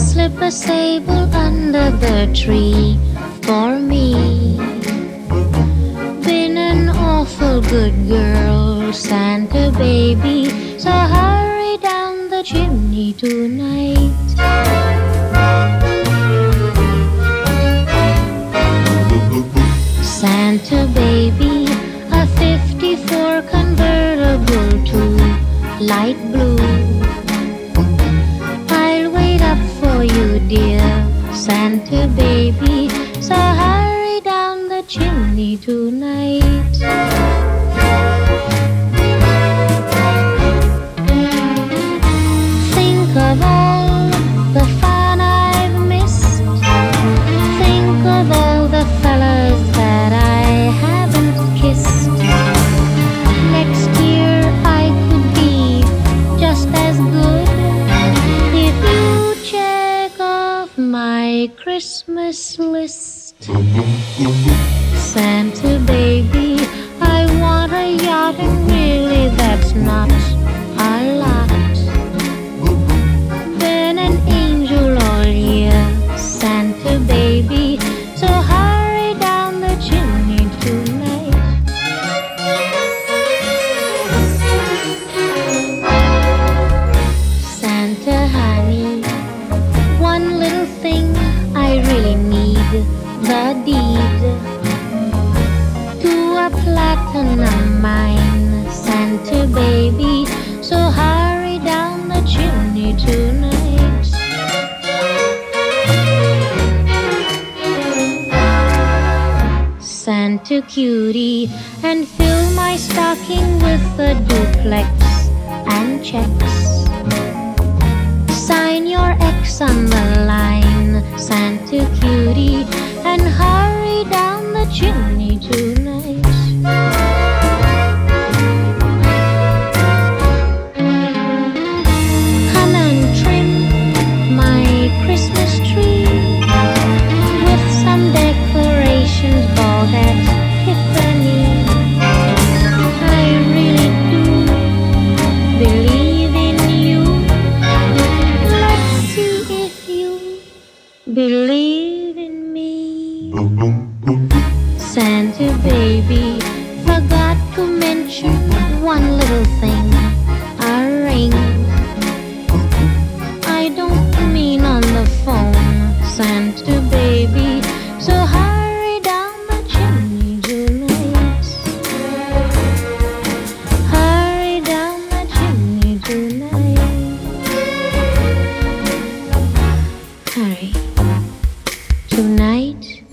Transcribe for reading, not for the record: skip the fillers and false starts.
slip a sable under the tree for me. Been an awful good girl, Santa baby, so hurry down the chimney tonight. Santa baby, a 54 convertible to light blue. I'll wait up for you, dear Santa baby, so hurry down the chimney tonight. Think of all the fun I've missed. Think of all the fellas that I haven't kissed. Next year I could be just as good if you check off my Christmas list. Santa baby, I want a yacht, and really that's not a lot. Been an angel all year, Santa baby, so hurry down the chimney tonight. Santa honey, one little thing I really need, the deed to a platinum mine, Santa baby, so hurry down the chimney tonight. Santa cutie, and fill my stocking with a duplex and checks. Sign your X on the line, Santa cutie, and hurry down the chimney tonight. Come and trim my Christmas tree with some decorations bought at Tiffany. I really do believe in you. Let's see if you believe in me. Santa baby, forgot to mention one little thing, a ring. I don't mean on the phone, Santa baby, so hurry down the chimney tonight. Hurry down the chimney tonight. Hurry. Tonight